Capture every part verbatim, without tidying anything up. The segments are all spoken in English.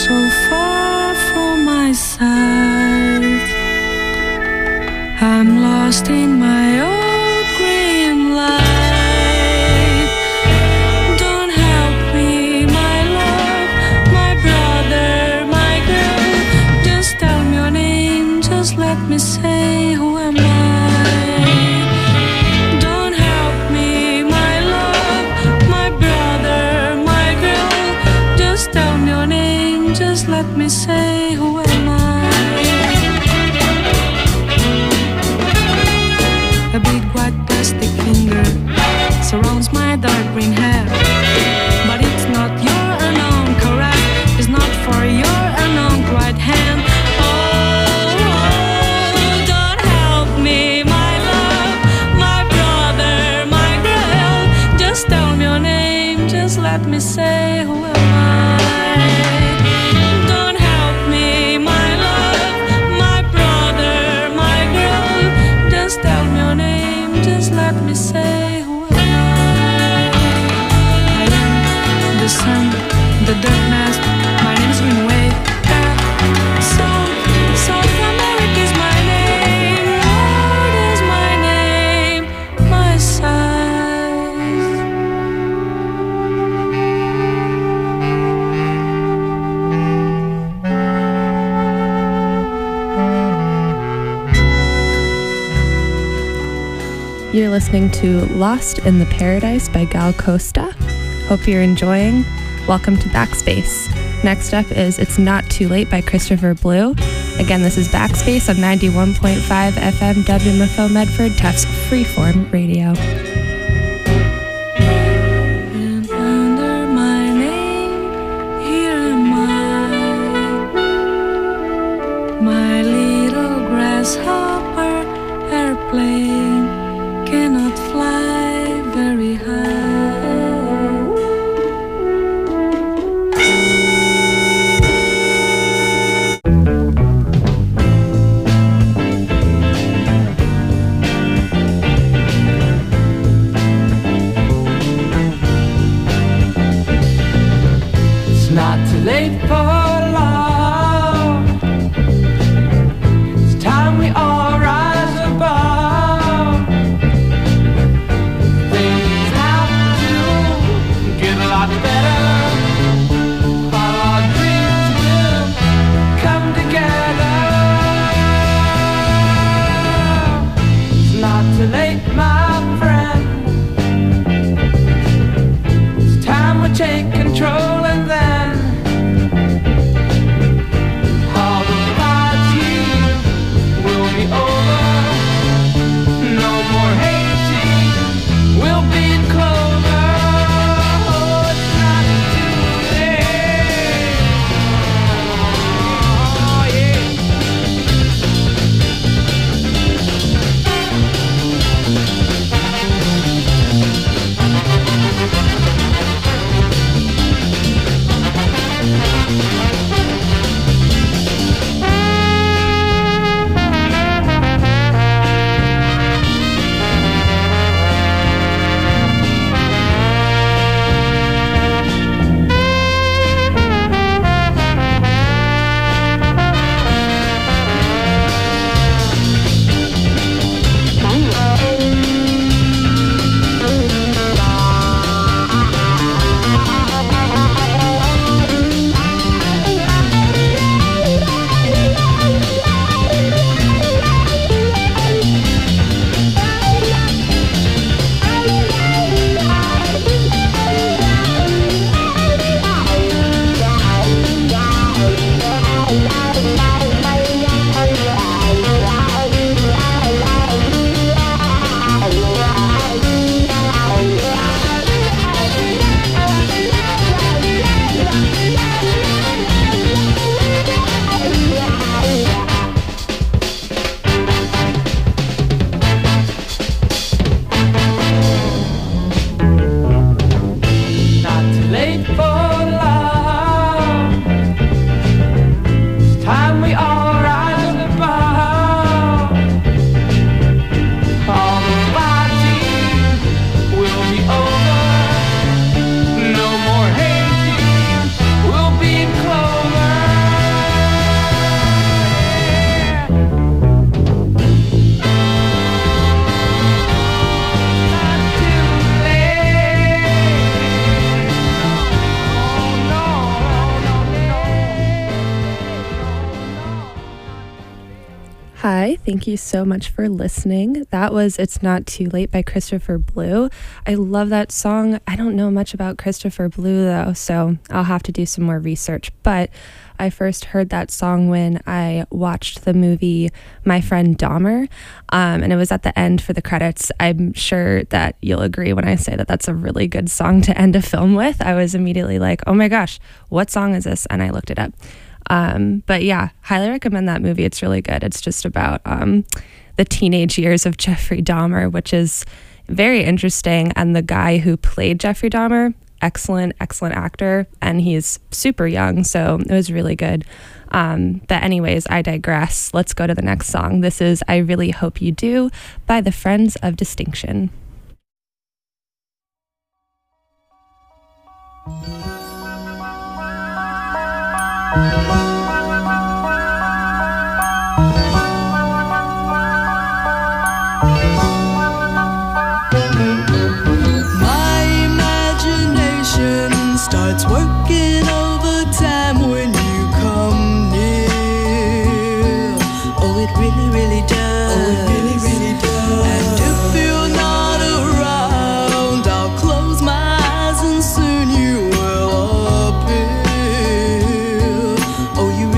so far from my sight. I'm lost in my old green light. Don't help me, my love, my brother, my girl. Just tell me your name, just let me say who am I. Don't help me, my love, my brother, my girl. Just tell me your name, just let me say who am I. A big white plastic finger surrounds my dark green hair, but it's not your unknown, correct? It's not for your unknown right hand. Oh, don't help me, my love, my brother, my girl. Just tell me your name, just let me say who am I. Don't help me, my love, my brother, my girl. Just tell me your name, just let me say who am I. I am the sun, the dirt mask, my name is Green Wave. South, South America is my name, Lord is my name, my size. You're listening to Lost in the Paradise by Gal Costa. Hope you're enjoying. Welcome to Backspace. Next up is It's Not Too Late by Christopher Blue. Again, this is Backspace on ninety-one point five F M W M F O Medford, Tufts Freeform Radio. And under my name, here am I, my little grasshopper airplane cannot fly very high. It's not too late for love. It's time we all rise above. Things have to get a lot better. Our dreams will come together. It's not too late, my friend. It's time we take control and then Hi, thank you so much for listening. That was It's Not Too Late by Christopher Blue. I love that song. I don't know much about Christopher Blue though, so I'll have to do some more research. But I first heard that song when I watched the movie My Friend Dahmer, um, and it was at the end for the credits. I'm sure that you'll agree when I say that that's a really good song to end a film with. I was immediately like, oh my gosh, what song is this? And I looked it up. Um, but yeah, highly recommend that movie. It's really good. It's just about um, the teenage years of Jeffrey Dahmer, which is very interesting. And the guy who played Jeffrey Dahmer, excellent, excellent actor. And he's super young, so it was really good. Um, but anyways, I digress. Let's go to the next song. This is I Really Hope You Do by the Friends of Distinction. My imagination starts working overtime when you come near. Oh, it really, really does. Oh, it really, really does. And if you're not around, I'll close my eyes and soon you will appear. Oh, you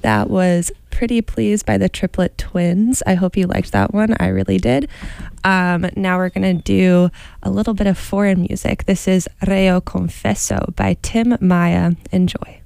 That was Pretty Please by the Triplet Twins. I hope you liked that one. I really did. Um, now we're going to do a little bit of foreign music. This is Reo Confesso by Tim Maya. Enjoy.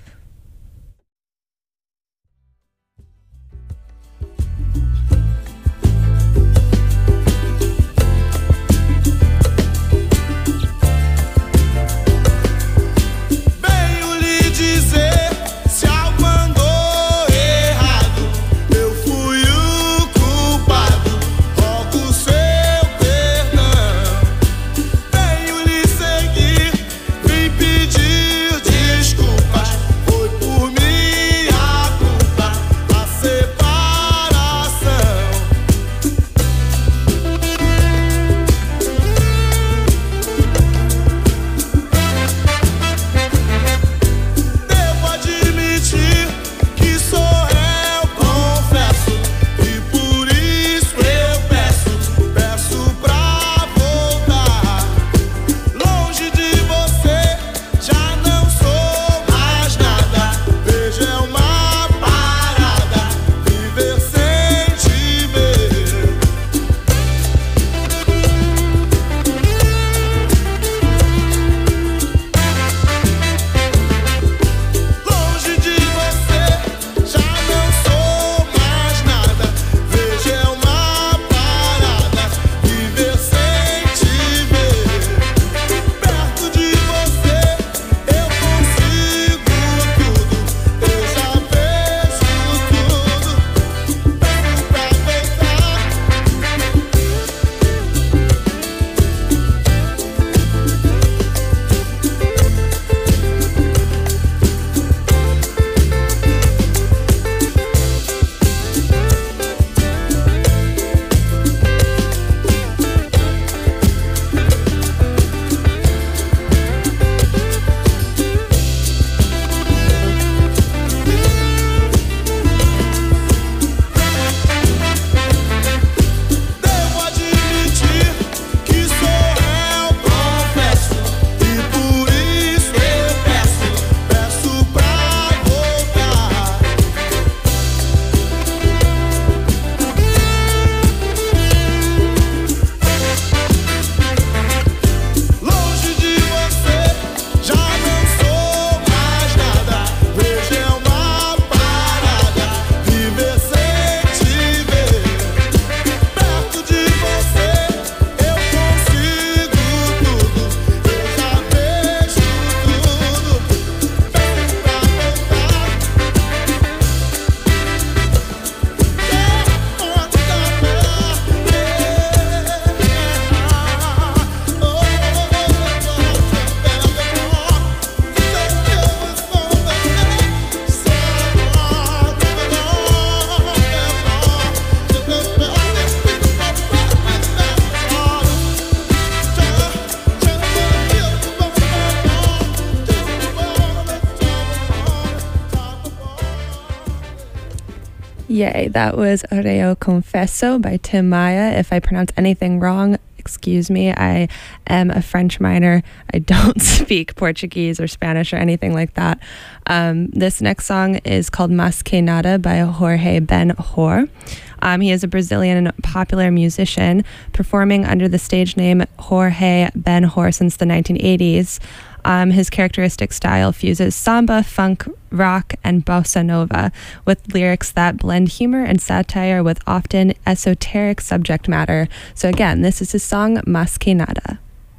Yay, that was Reo Confesso by Tim Maya. If I pronounce anything wrong, excuse me. I am a French minor. I don't speak Portuguese or Spanish or anything like that. Um, this next song is called Mas Que Nada by Jorge Ben-Hor. Um, he is a Brazilian popular musician performing under the stage name Jorge Ben-Hor since the nineteen eighties. Um, his characteristic style fuses samba, funk, rock, and bossa nova with lyrics that blend humor and satire with often esoteric subject matter. So again, this is his song Mas Que Nada.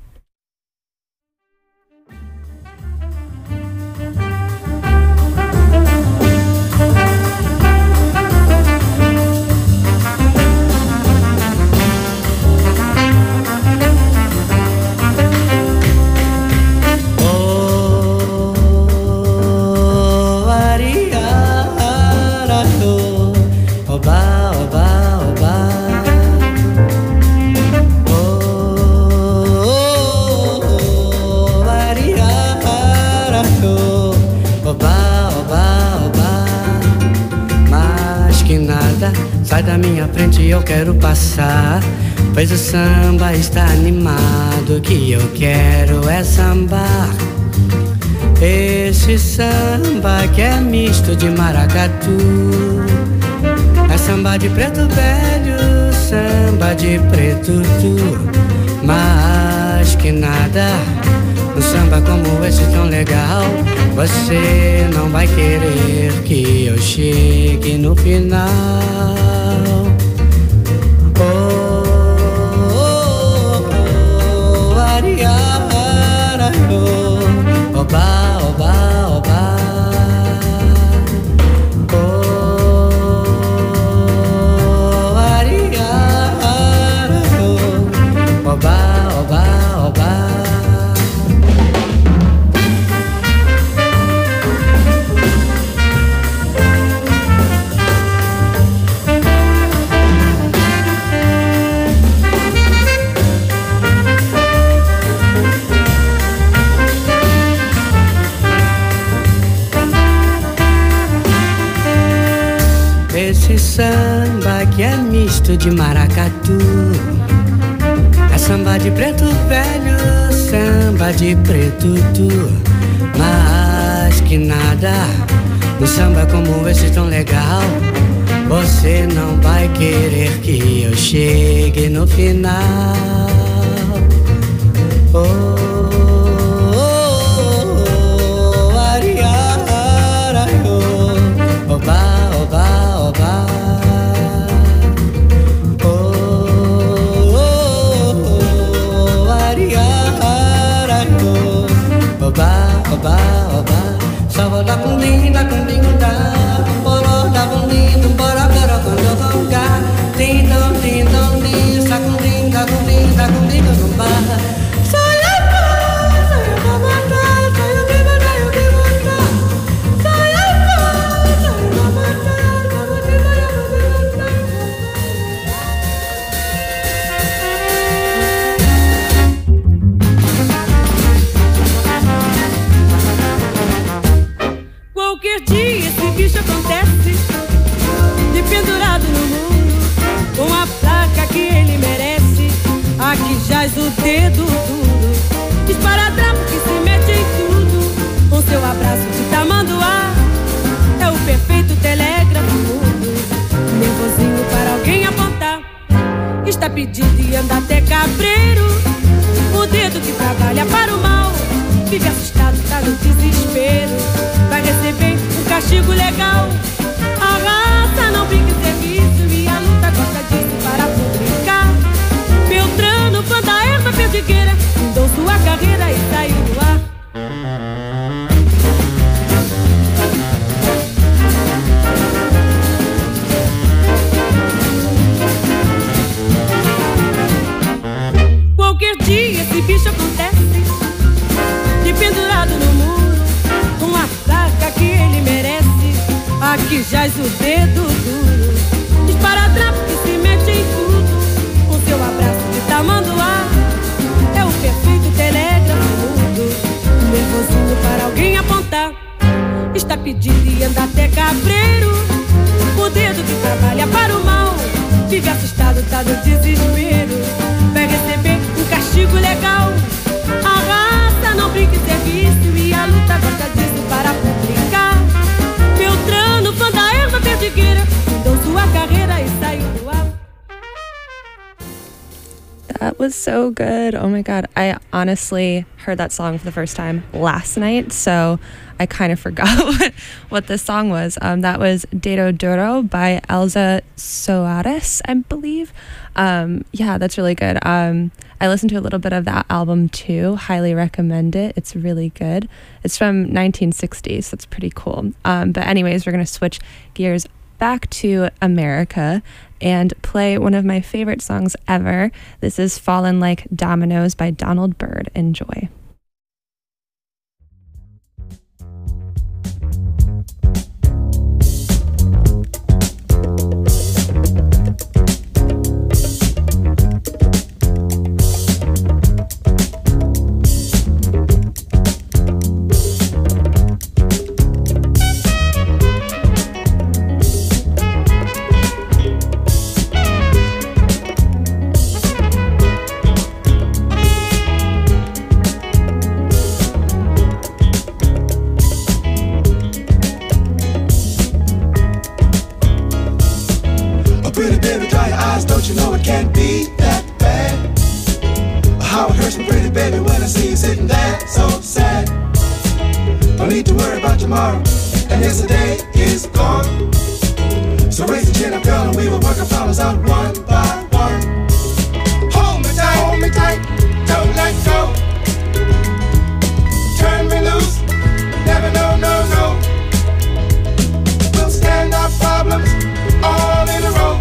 Sai da minha frente, eu quero passar, pois o samba está animado, o que eu quero é sambar. Esse samba que é misto de maracatu, é samba de preto velho, samba de preto tu. Mas que nada, um samba como esse tão legal, você não vai querer que eu chegue no final. Oh, oh, oh, oh, ariara, oh, oba, oba, oba. Oh, ariara, oh, oba, oba, oba. Esse samba que é misto de maracatu, é samba de preto velho, samba de preto tu. Mas que nada, um samba como esse tão legal, você não vai querer que eu chegue no final. Oh, oh, oh, oh, ariara, oh, oba, oba, oba. Oh, oh, oh, ariara, oh, oba, oba, oba. Sava da cundim, da cundim, da bora, da cundim, bora, bora, quando tocar. Tim, dom, tim, dom, tim, sa cundim, da cundim, da cundim, do bar. Sai a paz, sai a mamata, sai a bebida, eu que voltar. Sai a paz, sai a mamata, sai a bebida, eu que voltar. Qualquer dia esse bicho acontece, de pendurado no muro, com a placa que ele merece. Aqui jaz o dedo duro, esparadrapo que se mete em tudo, com seu abraço de tamanduá. É o perfeito telégrafo mudo, nervosinho para alguém apontar. Está pedindo e anda até cabreiro, o dedo que trabalha para o mal. Vive assustado, tá no desespero, vai receber um castigo legal. A raça não brinca em serviço e a luta gosta disso para publicar. Beltrano, fã da erva perdigueira, fundou sua carreira e saiu no ar. Qualquer dia esse bicho acontece, de pendurado no muro, com a placa que ele merece. Aqui jaz o dedo duro, esparadrapo que se mete em tudo, com seu abraço de tamanduá. É o perfeito telégrafo mudo, nervosinho para alguém apontar. Está pedindo e anda até cabreiro, o dedo que trabalha para o mal. Vive assustado, tá no desespero, vai receber um castigo legal. A raça não brinca em serviço e a luta gosta disso para publicar. Beltrano, fã da erva perdigueira, fundou sua carreira e saiu do ar. That was so good. Oh my God. I honestly heard that song for the first time last night, so I kind of forgot what, what this song was. Um, that was Dedo Duro by Elza Soares, I believe. Um, yeah, that's really good. Um, I listened to a little bit of that album too. Highly recommend it. It's really good. It's from nineteen sixty, so that's pretty cool. Um, but anyways, we're going to switch gears back to America and play one of my favorite songs ever. This is Fallen Like Dominoes by Donald Byrd. Enjoy. baby, dry your eyes, don't you know it can't be that bad? How it hurts me, pretty baby, when I see you sitting there so sad. No need to worry about tomorrow, and yesterday is gone. So raise the chin up, girl, and we will work our problems out one by one. Hold me tight, hold me tight, don't let go. Turn me loose, never no, no, no. We'll stand our problems all in a row.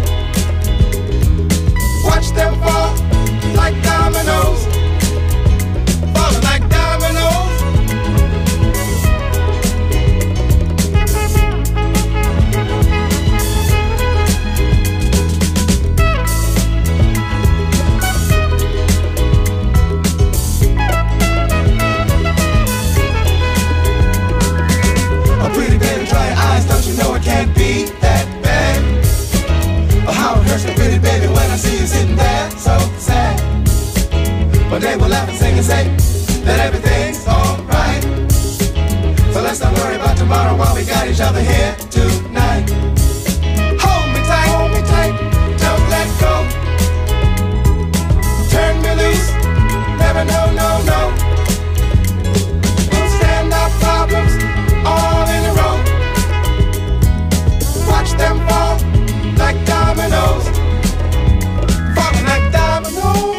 Watch them fall like dominoes, falling like dominoes. Oh, pretty baby, dry your eyes, don't you know it can't be that bad? Oh, how it hurts me, pretty baby, when I see you sitting there so sad. One day we'll laugh and sing and say that everything's alright. So let's not worry about tomorrow while we got each other here tonight. Hold me tight, hold me tight, don't let go. Turn me loose, never no, no, no. We'll stand our problems all in a row. Watch them fall like dominoes, falling like dominoes.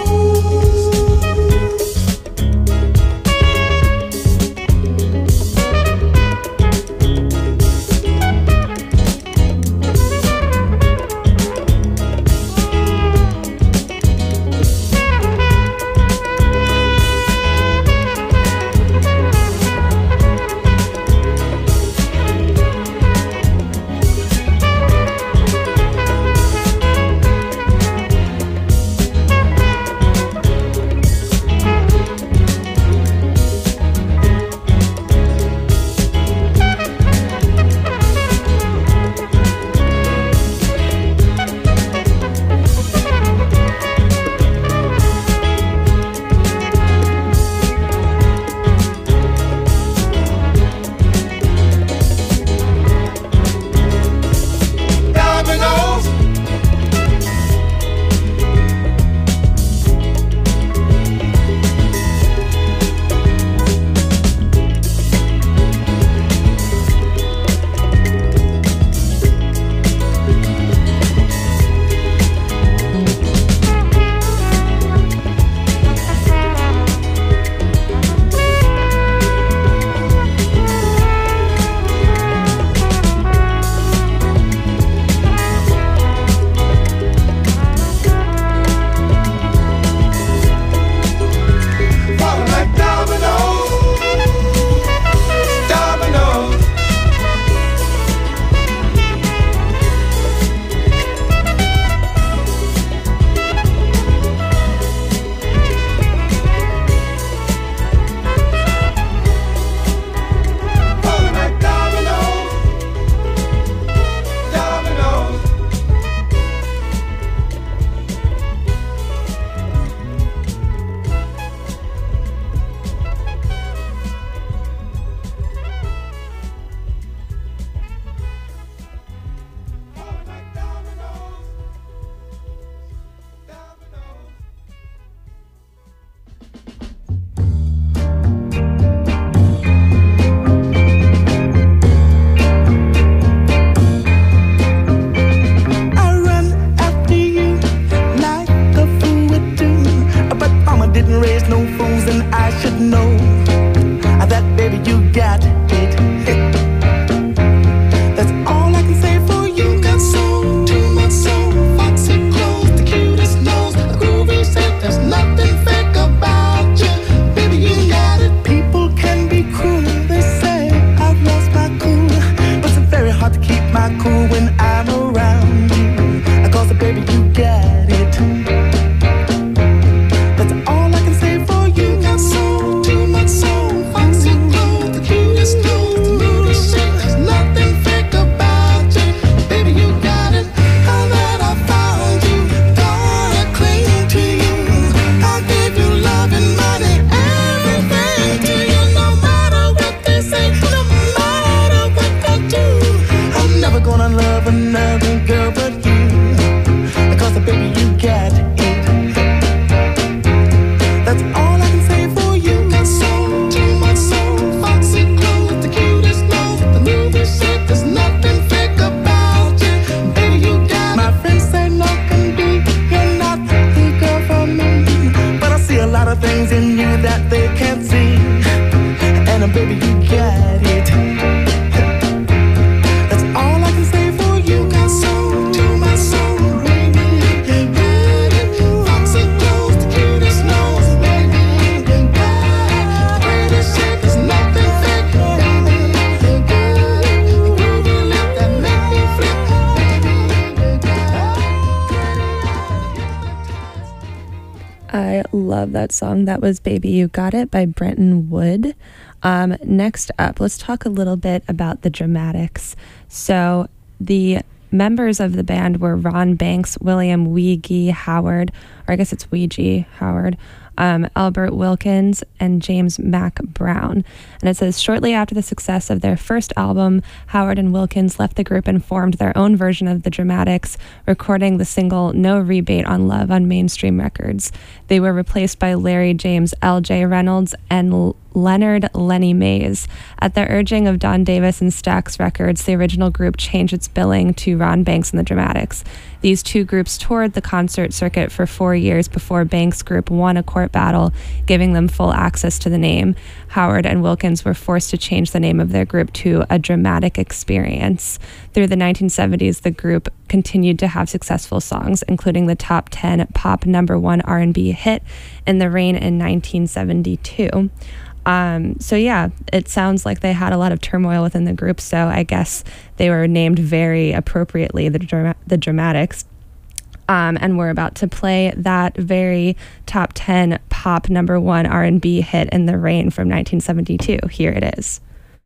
love that song. That was Baby You Got It by Brenton Wood. Um, next up, let's talk a little bit about the Dramatics. So the members of the band were Ron Banks, William Weegee Howard, or I guess it's Weegee Howard, um, Albert Wilkins, and James Mac Brown. And it says, shortly after the success of their first album, Howard and Wilkins left the group and formed their own version of the Dramatics, recording the single No Rebate on Love on Mainstream Records. They were replaced by Larry James L J Reynolds and L- Leonard Lenny Mays. At the urging of Don Davis and Stax Records, the original group changed its billing to Ron Banks and the Dramatics. These two groups toured the concert circuit for four years before Banks' group won a court battle, giving them full access to the name. Howard and Wilkins were forced to change the name of their group to A Dramatic Experience. Through the nineteen seventies, the group continued to have successful songs, including the top ten pop number one R and B hit, In the Rain in nineteen seventy-two. Um, so yeah, it sounds like they had a lot of turmoil within the group, so I guess they were named very appropriately the, Dram- the Dramatics. Um, and we're about to play that very top ten pop number one R and B hit, In the Rain from nineteen seventy-two. Here it is.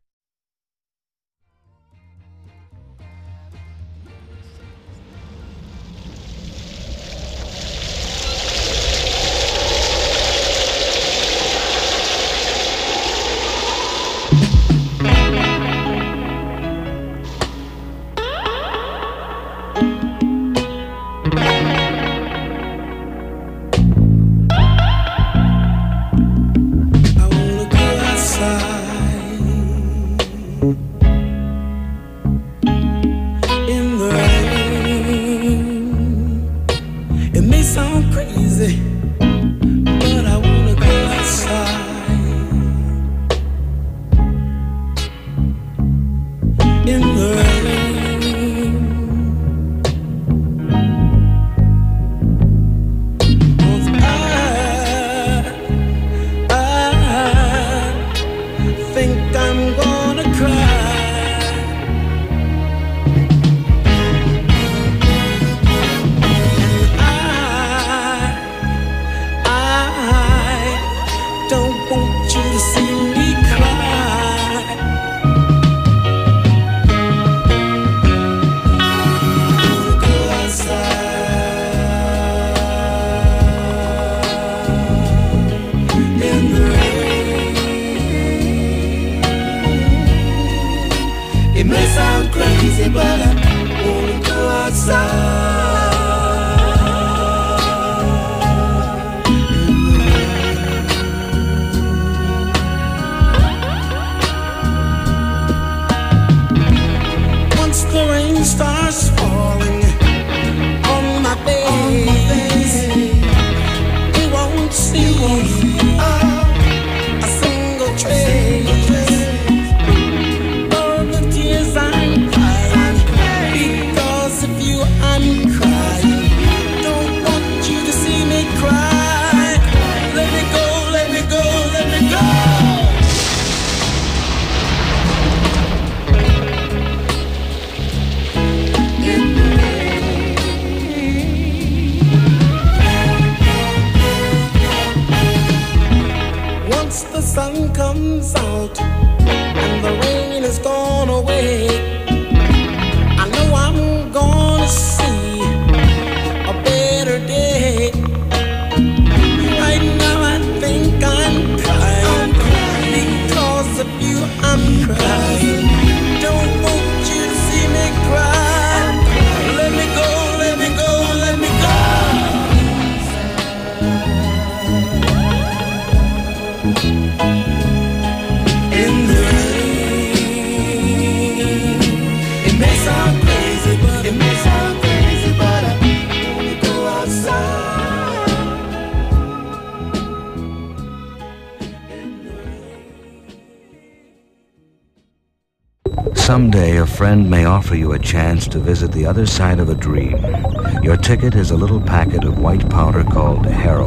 Someday a friend may offer you a chance to visit the other side of a dream. Your ticket is a little packet of white powder called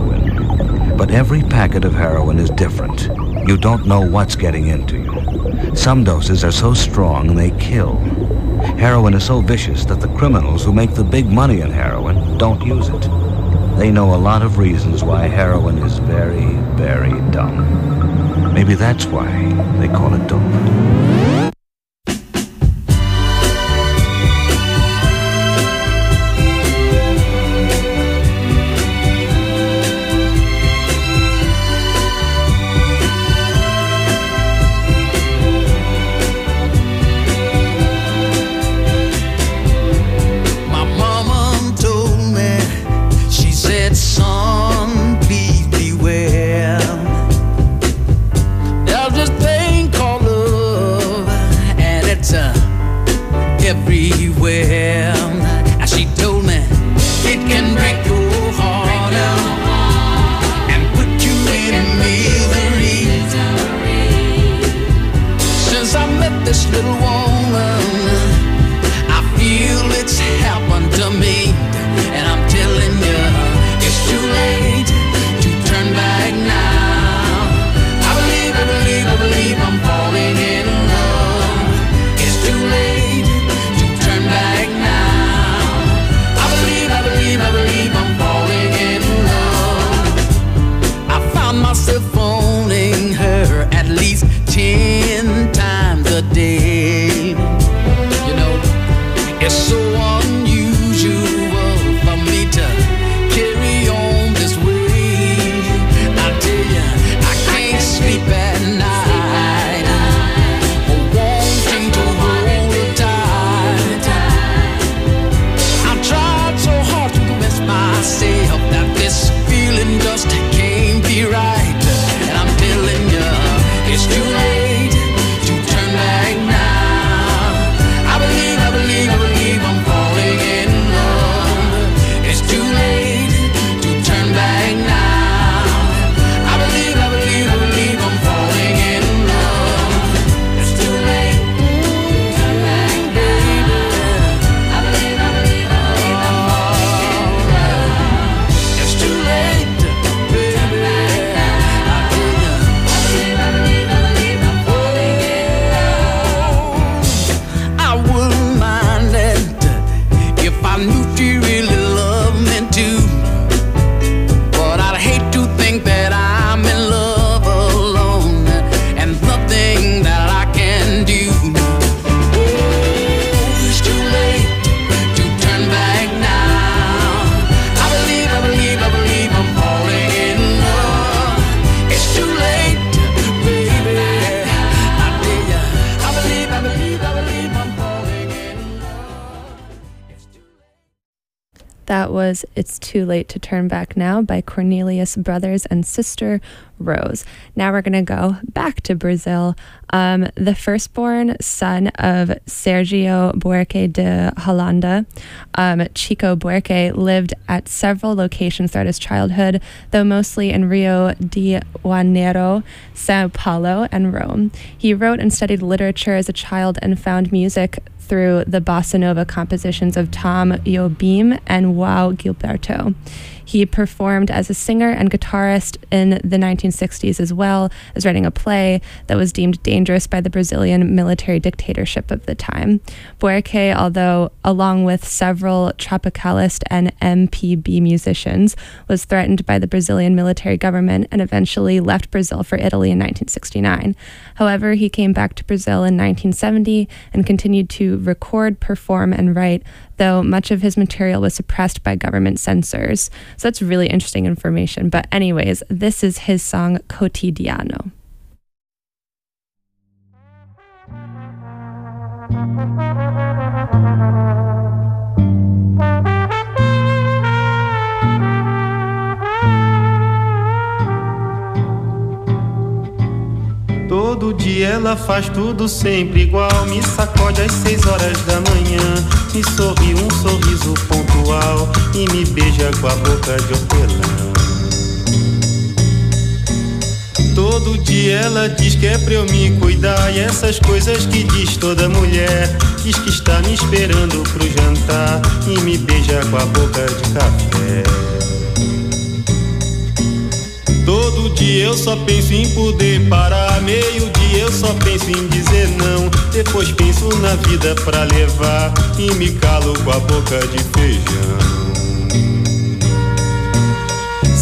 heroin. But every packet of heroin is different. You don't know what's getting into you. Some doses are so strong they kill. Heroin is so vicious that the criminals who make the big money in heroin don't use it. They know a lot of reasons why heroin is very, very dumb. Maybe that's why they call it dope. Everywhere, and she told me it can break your heart out and put you in misery. Since I met this little woman, I feel it's happened to me, and I'm telling you, it's too late to turn back now. I believe, I believe, I believe I'm falling in love. It's too late. Back now, I believe, I believe, I believe I'm falling in love. I found myself phoning her at least ten times a day. You know, it's so unusual for me to carry on this way. I tell you, I can't sleep at night. Myself that this feeling just can't be right, and I'm telling you, it's too late to turn back now. I believe, I believe, I believe I'm falling in love. It's too late to turn back now. I believe, I believe, I believe I'm falling in love. It's too late to turn back, baby. I believe, I believe, I believe I'm falling in love. Too late, baby. I believe, I believe, I believe I'm falling in love. I wouldn't mind it if I knew she really loved me too. But I'd hate to think that I'm in love alone and nothing that I can do. Oh, it's too late to turn back now. I believe, I believe, I believe I'm falling in love. It's too late, baby. I tell ya, I believe, I believe, I believe I'm falling in love. It's too late. That was It's Too Late to Turn Back Now by Cornelius Brothers and Sister Rose. Now we're going to go back to Brazil. Um, the firstborn son of Sergio Buarque de Holanda, um, Chico Buarque, lived at several locations throughout his childhood, though mostly in Rio de Janeiro, Sao Paulo, and Rome. He wrote and studied literature as a child and found music through the bossa nova compositions of Tom Jobim and João Gilberto. He performed as a singer and guitarist in the nineteen sixties, as well as writing a play that was deemed dangerous by the Brazilian military dictatorship of the time. Buarque, although along with several tropicalist and M P B musicians, was threatened by the Brazilian military government and eventually left Brazil for Italy in nineteen sixty-nine. However, he came back to Brazil in nineteen seventy and continued to record, perform, and write, though much of his material was suppressed by government censors. So that's really interesting information. But anyways, this is his song Cotidiano. Todo dia ela faz tudo sempre igual. Me sacode às seis horas da manhã, me sorri um sorriso pontual e me beija com a boca de hortelã. Todo dia ela diz que é pra eu me cuidar, e essas coisas que diz toda mulher. Diz que está me esperando pro jantar e me beija com a boca de café. Todo dia eu só penso em poder parar, meio dia eu só penso em dizer não. Depois penso na vida pra levar e me calo com a boca de feijão.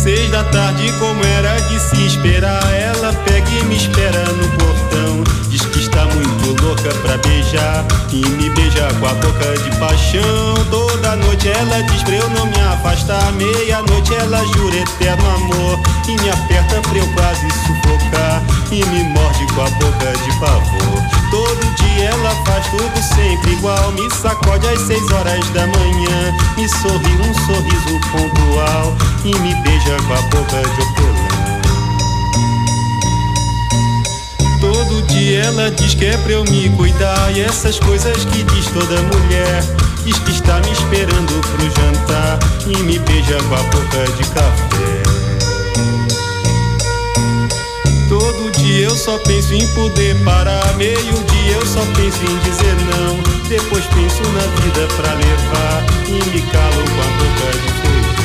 Seis da tarde, como era de se esperar, ela pega e me espera no portão. Diz que está muito louca pra beijar e me beija com a boca de paixão. Toda noite ela diz pra eu não me afastar. Meia-noite ela jura eterno amor e me aperta pra eu quase sufocar e me morde com a boca de pavor. Todo dia ela faz tudo sempre igual. Me sacode às seis horas da manhã, me sorri um sorriso pontual e me beija com a boca de hortelã. Todo dia ela diz que é pra eu me cuidar e essas coisas que diz toda mulher. Diz que está me esperando pro jantar e me beija com a boca de café. Todo dia eu só penso em poder parar. Meio dia eu só penso em dizer não. Depois penso na vida pra levar e me calo com a boca de feijão.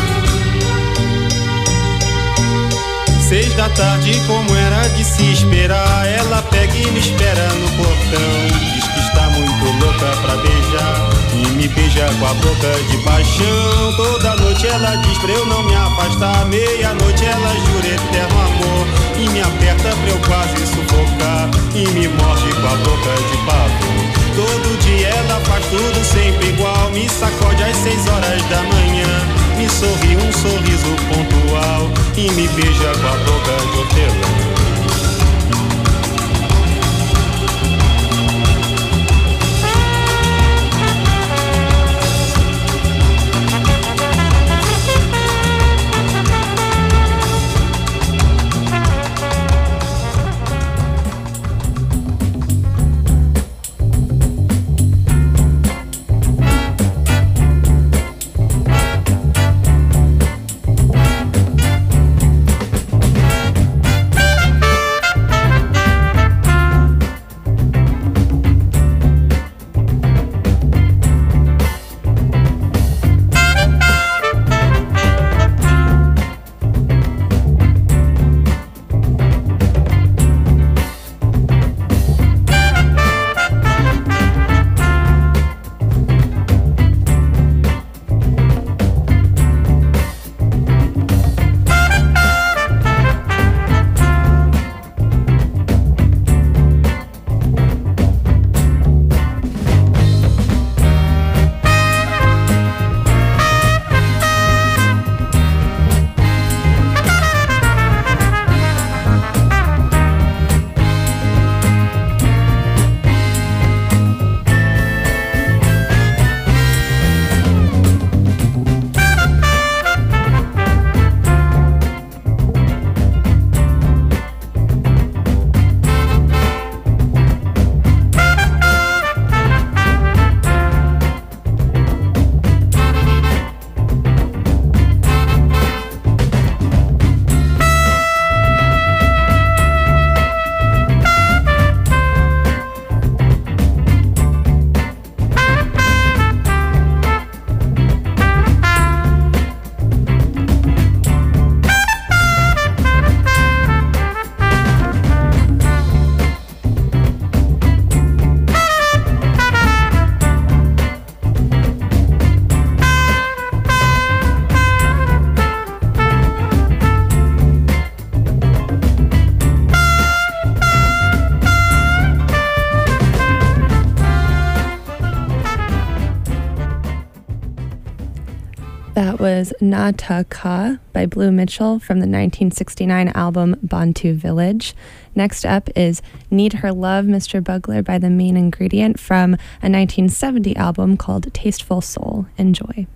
Seis da tarde, como era de se esperar, ela pega e me espera no portão. Diz que está muito louca pra beijar e me beija com a boca de paixão. Toda noite ela diz pra eu não me afastar. Meia-noite ela jura eterno amor e me aperta pra eu quase sufocar e me morde com a boca de pavor. Todo dia ela faz tudo sempre igual. Me sacode às seis horas da manhã, me sorri um sorriso pontual e me beija com a boca de hortelã. That was Na Ta Ka by Blue Mitchell from the nineteen sixty-nine album Bantu Village. Next up is Need Her Love, Mister Bugler by The Main Ingredient from a nineteen seventy album called Tasteful Soul. Enjoy.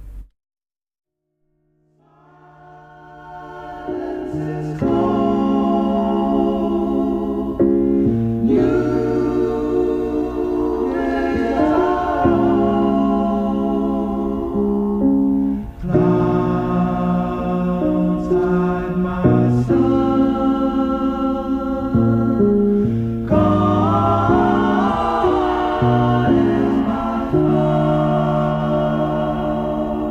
God is my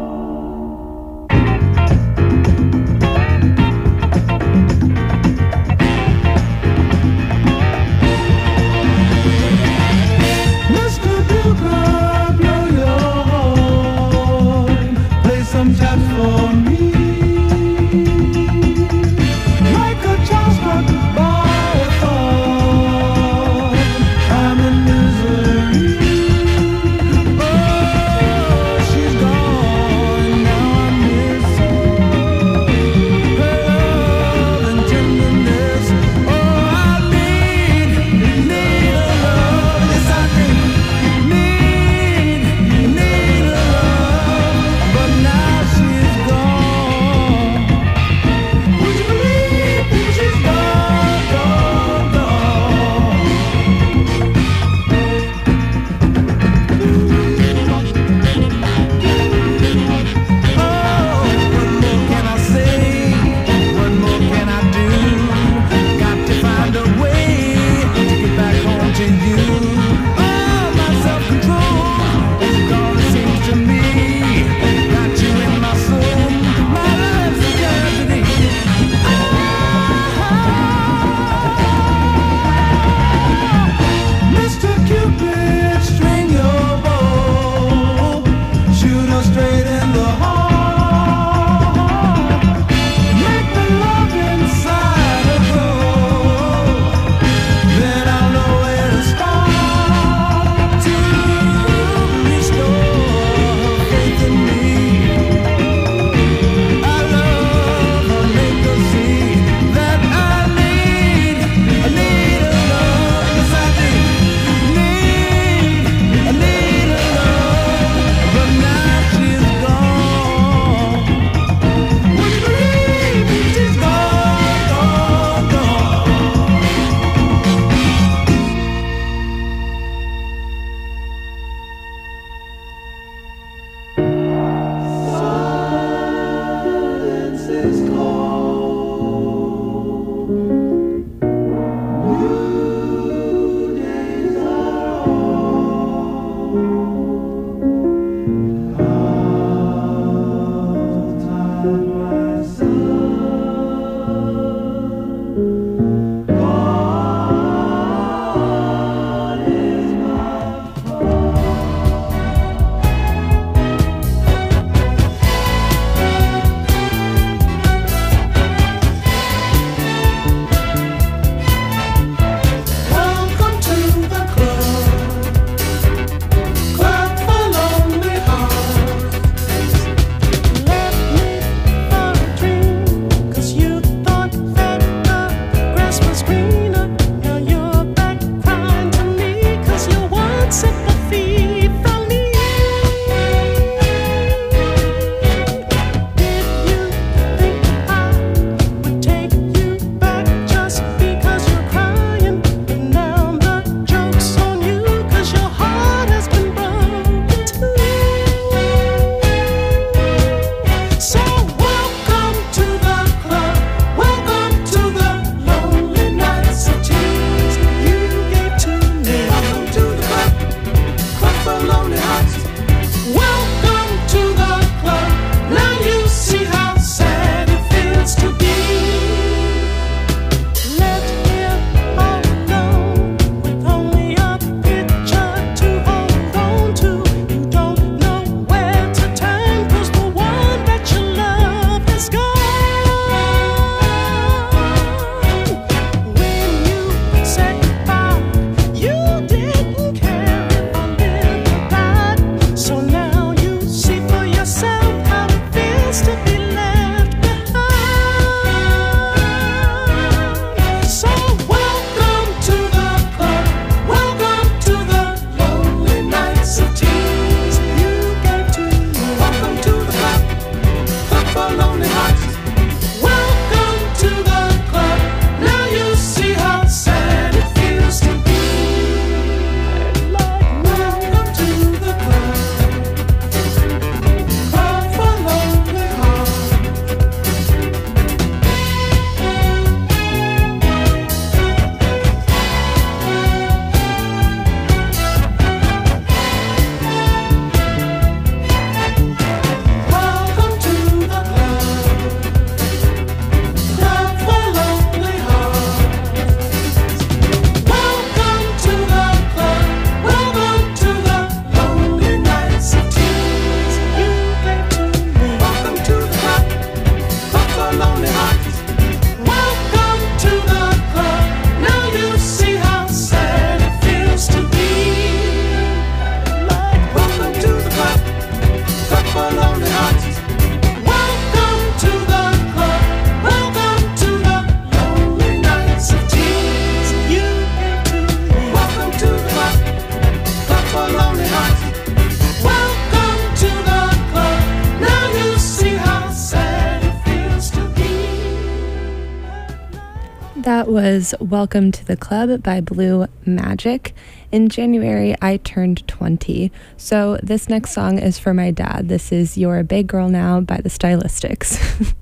was Welcome to the Club by Blue Magic. In January, I turned twenty. So this next song is for my dad. This is You're a Big Girl Now by the Stylistics.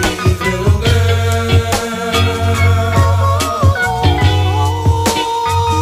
Girl,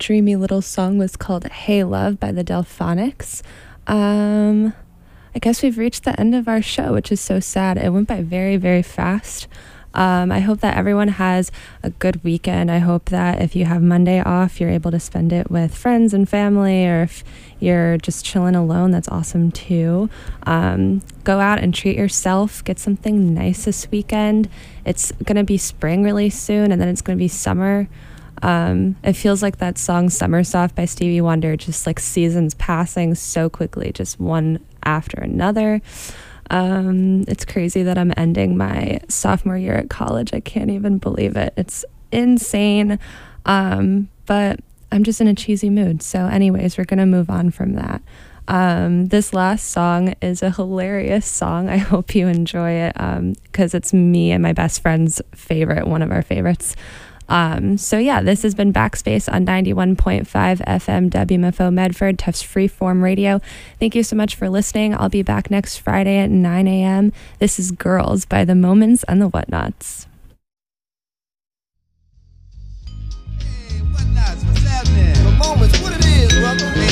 dreamy little song was called Hey Love by the Delphonics. Um, I guess we've reached the end of our show, which is so sad. It went by very, very fast. Um, I hope that everyone has a good weekend. I hope that if you have Monday off, you're able to spend it with friends and family, or if you're just chilling alone, that's awesome too. Um, go out and treat yourself. Get something nice this weekend. It's going to be spring really soon, and then it's going to be summer. Um, it feels like that song Summer Soft by Stevie Wonder, just like seasons passing so quickly, just one after another. Um, it's crazy that I'm ending my sophomore year at college. I can't even believe it. It's insane. Um, but I'm just in a cheesy mood. So anyways, we're going to move on from that. Um, this last song is a hilarious song. I hope you enjoy it, um, because it's me and my best friend's favorite, one of our favorites. Um, so yeah, this has been Backspace on ninety-one point five F M W M F O Medford, Tufts Freeform Radio. Thank you so much for listening. I'll be back next Friday at nine a.m. This is Girls by the Moments and the Whatnots. Hey, Whatnots, what's happening? The Moments, what it is, brother?